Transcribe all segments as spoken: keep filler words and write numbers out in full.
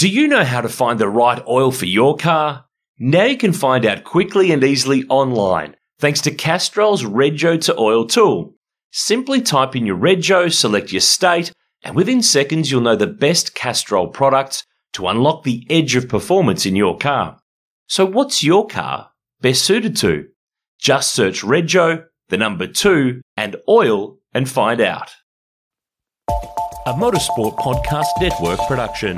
Do you know how to find the right oil for your car? Now you can find out quickly and easily online, thanks to Castrol's Rego to Oil tool. Simply type in your Rego, select your state, and within seconds you'll know the best Castrol products to unlock the edge of performance in your car. So what's your car best suited to? Just search Rego, the number two, and oil and find out. A Motorsport Podcast Network production.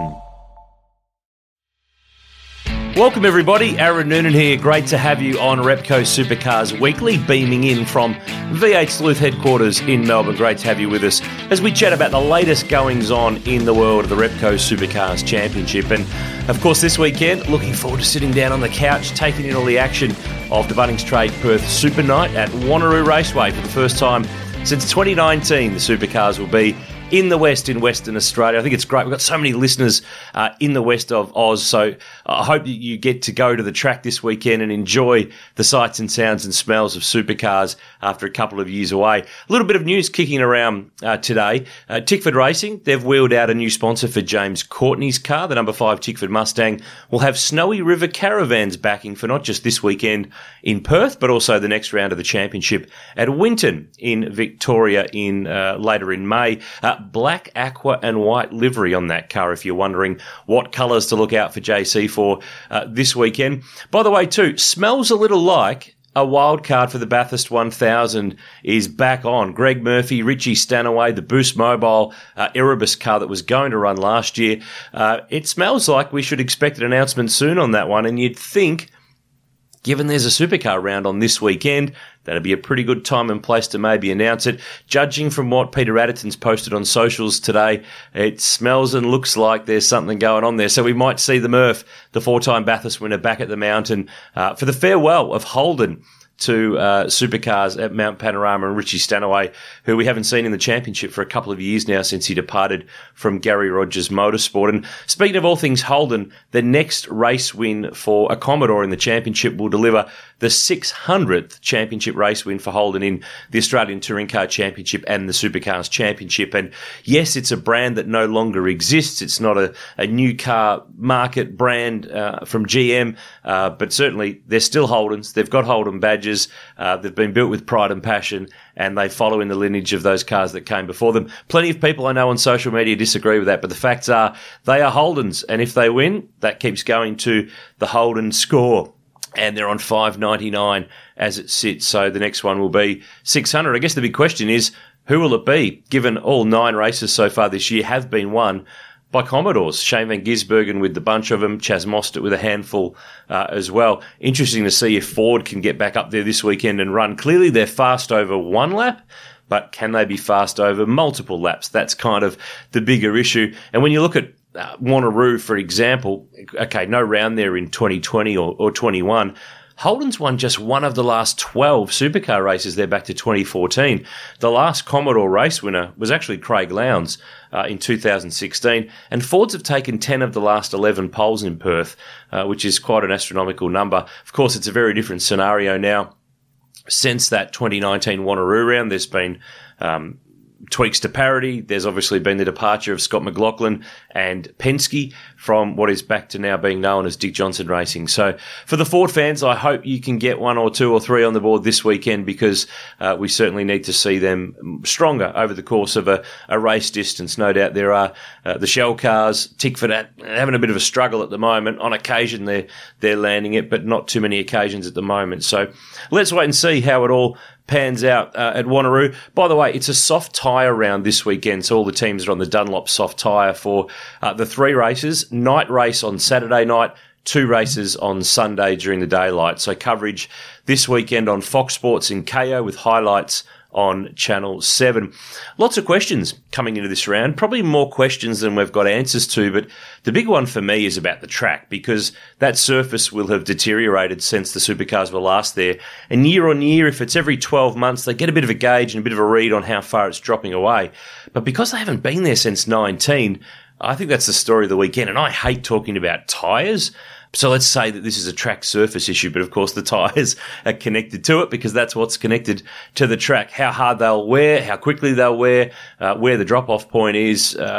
Welcome everybody, Aaron Noonan here. Great to have you on Repco Supercars Weekly, beaming in from V eight Sleuth headquarters in Melbourne. Great to have you with us as we chat about the latest goings on in the world of the Repco Supercars Championship. And of course this weekend, looking forward to sitting down on the couch, taking in all the action of the Bunnings Trade Perth Super Night at Wanneroo Raceway. For the first time since twenty nineteen, the Supercars will be in the West, in Western Australia. I think it's great. We've got so many listeners uh, in the west of Oz, so I hope that you get to go to the track this weekend and enjoy the sights and sounds and smells of supercars after a couple of years away. A little bit of news kicking around uh, today. Uh, Tickford Racing, they've wheeled out a new sponsor for James Courtney's car. The number five Tickford Mustang will have Snowy River Caravans backing for not just this weekend in Perth, but also the next round of the championship at Winton in Victoria in uh, later in May. Uh, black, aqua and white livery on that car if you're wondering what colours to look out for J C for uh, this weekend. By the way, too, smells a little like a wild card for the Bathurst one thousand is back on. Greg Murphy, Richie Stanaway, the Boost Mobile uh, Erebus car that was going to run last year. Uh, it smells like we should expect an announcement soon on that one, and you'd think, given there's a supercar round on this weekend, that'd be a pretty good time and place to maybe announce it. Judging from what Peter Adderton's posted on socials today, it smells and looks like there's something going on there. So we might see the Murph, the four-time Bathurst winner, back at the mountain uh, for the farewell of Holden to uh, supercars at Mount Panorama and Richie Stanaway, who we haven't seen in the championship for a couple of years now since he departed from Gary Rogers Motorsport. And speaking of all things Holden, the next race win for a Commodore in the championship will deliver the six hundredth championship race win for Holden in the Australian Touring Car Championship and the Supercars Championship. And yes, it's a brand that no longer exists. It's not a, a new car market brand uh, from G M, uh, but certainly they're still Holdens. They've got Holden badges. Uh, they've been built with pride and passion, and they follow in the lineage of those cars that came before them. Plenty of people I know on social media disagree with that, but the facts are they are Holdens, and if they win, that keeps going to the Holden score. And they're on five ninety-nine as it sits. So the next one will be six hundred. I guess the big question is, who will it be, given all nine races so far this year have been won by Commodores? Shane Van Gisbergen with the bunch of them, Chaz Mostert with a handful uh, as well. Interesting to see if Ford can get back up there this weekend and run. Clearly they're fast over one lap, but can they be fast over multiple laps? That's kind of the bigger issue. And when you look at Uh, Wanneroo, for example, okay, no round there in twenty twenty or, or twenty-one. Holden's won just one of the last twelve supercar races there back to twenty fourteen. The last Commodore race winner was actually Craig Lowndes uh, in two thousand sixteen, and Fords have taken ten of the last eleven poles in Perth, uh, which is quite an astronomical number. Of course, it's a very different scenario now. Since that twenty nineteen Wanneroo round, there's been um, tweaks to parity. There's obviously been the departure of Scott McLaughlin and Penske from what is back to now being known as Dick Johnson Racing. So for the Ford fans, I hope you can get one or two or three on the board this weekend, because uh, we certainly need to see them stronger over the course of a, a race distance. No doubt there are uh, the Shell cars, Tickford at, having a bit of a struggle at the moment. On occasion they're, they're landing it, but not too many occasions at the moment. So let's wait and see how it all pans out uh, at Wanneroo. By the way, it's a soft tyre round this weekend, so all the teams are on the Dunlop soft tyre for uh, the three races. Night race on Saturday night, two races on Sunday during the daylight. So coverage this weekend on Fox Sports in K O with highlights on Channel seven. Lots of questions coming into this round, probably more questions than we've got answers to, but the big one for me is about the track, because that surface will have deteriorated since the supercars were last there. And year on year, if it's every twelve months, they get a bit of a gauge and a bit of a read on how far it's dropping away. But because they haven't been there since nineteen, I think that's the story of the weekend. And I hate talking about tyres. So let's say that this is a track surface issue, but of course the tyres are connected to it, because that's what's connected to the track. How hard they'll wear, how quickly they'll wear, uh, where the drop-off point is, uh,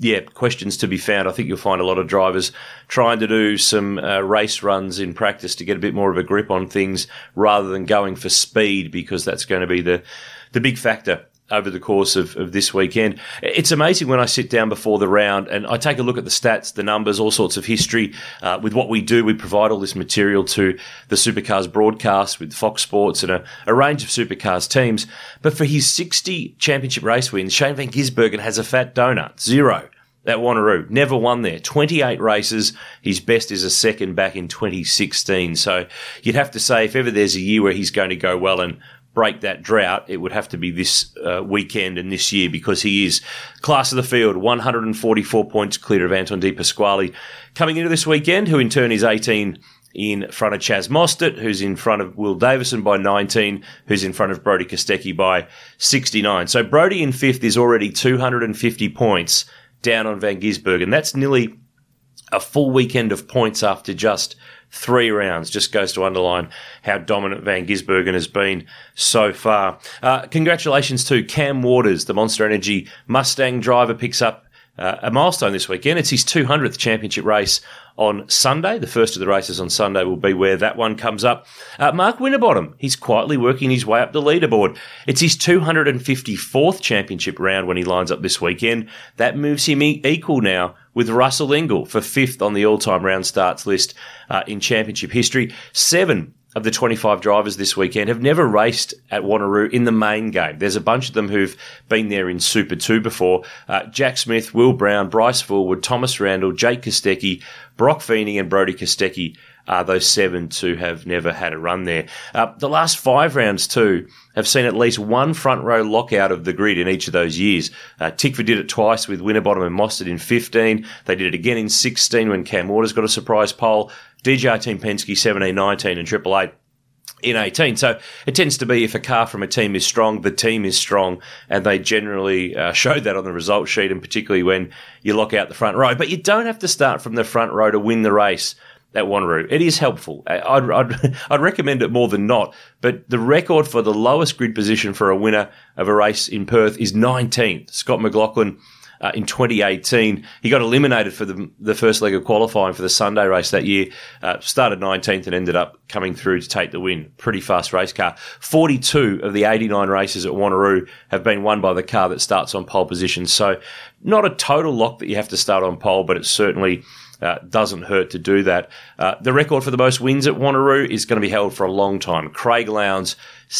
yeah, questions to be found. I think you'll find a lot of drivers trying to do some uh, race runs in practice to get a bit more of a grip on things rather than going for speed, because that's going to be the, the big factor over the course of, of this weekend. It's amazing when I sit down before the round and I take a look at the stats, the numbers, all sorts of history. Uh, with what we do, we provide all this material to the Supercars broadcast with Fox Sports and a, a range of Supercars teams. But for his sixty championship race wins, Shane Van Gisbergen has a fat donut. Zero at Wanneroo. Never won there. twenty-eight races. His best is a second back in twenty sixteen. So you'd have to say if ever there's a year where he's going to go well and break that drought, it would have to be this uh, weekend and this year, because he is class of the field, one hundred forty-four points clear of Anton De Pasquale coming into this weekend, who in turn is eighteen in front of Chaz Mostert, who's in front of Will Davison by nineteen, who's in front of Brodie Kostecki by sixty-nine. So Brodie in fifth is already two hundred fifty points down on Van Gisbergen. That's nearly a full weekend of points after just three rounds. Just goes to underline how dominant Van Gisbergen has been so far. Uh, congratulations to Cam Waters, the Monster Energy Mustang driver, picks up uh, a milestone this weekend. It's his two hundredth championship race on Sunday. The first of the races on Sunday will be where that one comes up. Uh, Mark Winterbottom, he's quietly working his way up the leaderboard. It's his two hundred fifty-fourth championship round when he lines up this weekend. That moves him e- equal now with Russell Ingall for fifth on the all-time round starts list uh, in championship history. Seven of the twenty-five drivers this weekend have never raced at Wanneroo in the main game. There's a bunch of them who've been there in Super two before. Uh, Jack Smith, Will Brown, Bryce Fullwood, Thomas Randall, Jake Kostecki, Brock Feeney and Brodie Kostecki are those seven to have never had a run there. Uh, the last five rounds, too, have seen at least one front row lockout of the grid in each of those years. Uh, Tickford did it twice with Winterbottom and Mostert in fifteen. They did it again in sixteen when Cam Waters got a surprise pole. D J R Team Penske seventeen, nineteen and Triple Eight in eighteen. So it tends to be if a car from a team is strong, the team is strong, and they generally uh, showed that on the result sheet, and particularly when you lock out the front row. But you don't have to start from the front row to win the race at Wanneroo. It is helpful. I'd, I'd, I'd recommend it more than not, but the record for the lowest grid position for a winner of a race in Perth is nineteenth. Scott McLaughlin uh, in twenty eighteen. He got eliminated for the, the first leg of qualifying for the Sunday race that year, uh, started nineteenth and ended up coming through to take the win. Pretty fast race car. forty-two of the eighty-nine races at Wanneroo have been won by the car that starts on pole position. So not a total lock that you have to start on pole, but it's certainly Uh, doesn't hurt to do that. Uh, the record for the most wins at Wanneroo is going to be held for a long time. Craig Lowndes,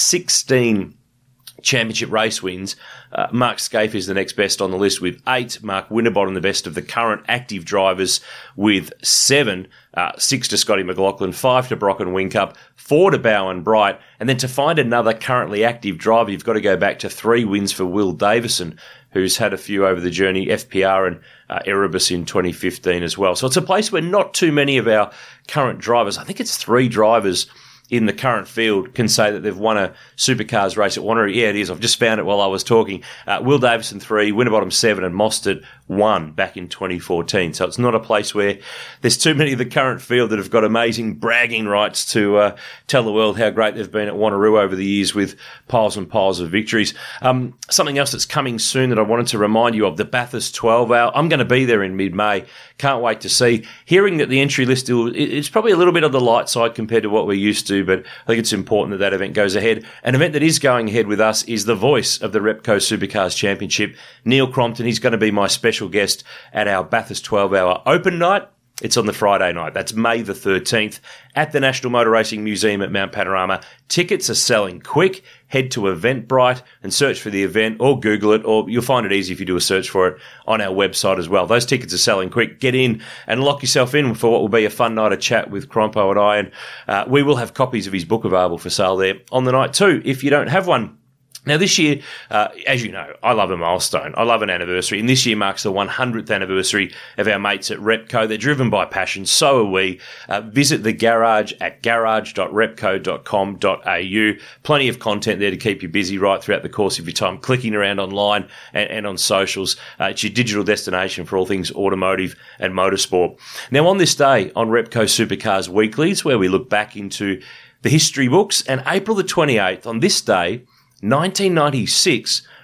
sixteen championship race wins. Uh, Mark Skaife is the next best on the list with eight. Mark Winterbottom, the best of the current active drivers, with seven. Uh, six to Scotty McLaughlin, five to Brock and Whincup, four to Bowen Bright. And then to find another currently active driver, you've got to go back to three wins for Will Davison, who's had a few over the journey, F P R and uh, Erebus in twenty fifteen as well. So it's a place where not too many of our current drivers, I think it's three drivers in the current field, can say that they've won a Supercars race at Wanneroo. Yeah, it is. I've just found it while I was talking. Uh, Will Davison, three, Winterbottom, seven, and Mostert, one back in twenty fourteen. So it's not a place where there's too many of the current field that have got amazing bragging rights to uh, tell the world how great they've been at Wanneroo over the years with piles and piles of victories. Um, something else that's coming soon that I wanted to remind you of, the Bathurst twelve hour. I'm going to be there in mid-May. Can't wait to see. Hearing that the entry list is probably a little bit on the light side compared to what we're used to, but I think it's important that that event goes ahead. An event that is going ahead with us is the voice of the Repco Supercars Championship, Neil Crompton. He's going to be my special guest at our Bathurst twelve hour open night. It's on the Friday night. That's May the thirteenth at the National Motor Racing Museum at Mount Panorama. Tickets are selling quick. Head to Eventbrite and search for the event, or Google it, or you'll find it easy if you do a search for it on our website as well. Those tickets are selling quick. Get in and lock yourself in for what will be a fun night of chat with Crompo and I. And uh, we will have copies of his book available for sale there on the night too, if you don't have one. Now, this year, uh, as you know, I love a milestone. I love an anniversary. And this year marks the one hundredth anniversary of our mates at Repco. They're driven by passion. So are we. Uh, visit the garage at garage dot repco dot com dot a u. Plenty of content there to keep you busy right throughout the course of your time, clicking around online and, and on socials. Uh, it's your digital destination for all things automotive and motorsport. Now, on this day, on Repco Supercars Weeklies, where we look back into the history books, and April the twenty-eighth, on this day, nineteen ninety-six,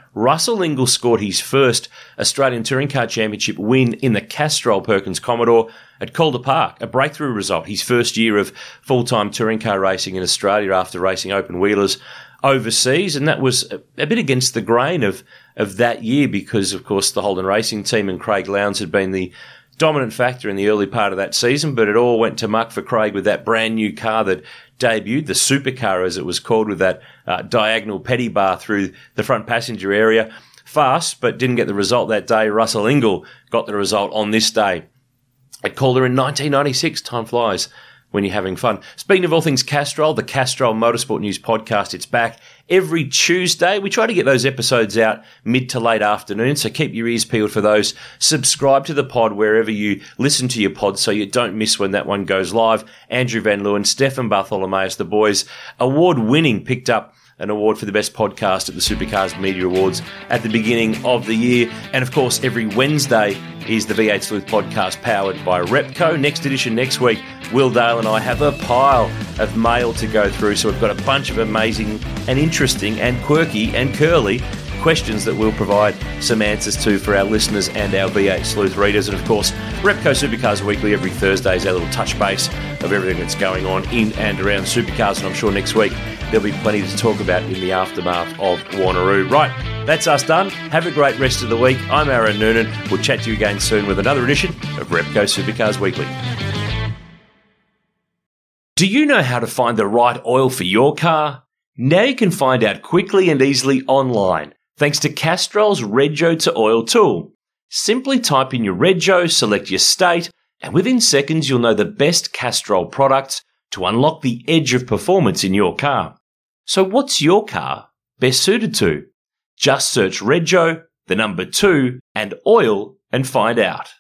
Russell Ingall scored his first Australian Touring Car Championship win in the Castrol Perkins Commodore at Calder Park, a breakthrough result. His first year of full-time touring car racing in Australia after racing open wheelers overseas, and that was a, a bit against the grain of, of that year because, of course, the Holden Racing team and Craig Lowndes had been the dominant factor in the early part of that season, but it all went to muck for Craig with that brand new car that debuted, the supercar as it was called, with that uh, diagonal petty bar through the front passenger area. Fast, but didn't get the result that day. Russell Ingall got the result on this day at Calder in nineteen ninety-six. Time flies when you're having fun. Speaking of all things Castrol, the Castrol Motorsport News podcast, it's back every Tuesday. We try to get those episodes out mid to late afternoon, so keep your ears peeled for those. Subscribe to the pod wherever you listen to your pod so you don't miss when that one goes live. Andrew Van Leeuwen, Stefan Bartholomeus, the boys, award-winning, picked up an award for the best podcast at the Supercars Media Awards at the beginning of the year. And of course, every Wednesday is the V eight Sleuth podcast powered by Repco. Next edition next week, Will Dale and I have a pile of mail to go through. So we've got a bunch of amazing and interesting and quirky and curly questions that we'll provide some answers to for our listeners and our V eight Sleuth readers. And of course, Repco Supercars Weekly every Thursday is our little touch base of everything that's going on in and around supercars. And I'm sure next week there'll be plenty to talk about in the aftermath of Wanneroo. Right, that's us done. Have a great rest of the week. I'm Aaron Noonan. We'll chat to you again soon with another edition of Repco Supercars Weekly. Do you know how to find the right oil for your car? Now you can find out quickly and easily online, thanks to Castrol's Rego to Oil tool. Simply type in your Rego, select your state, and within seconds you'll know the best Castrol products to unlock the edge of performance in your car. So what's your car best suited to? Just search Rego, the number two, and oil and find out.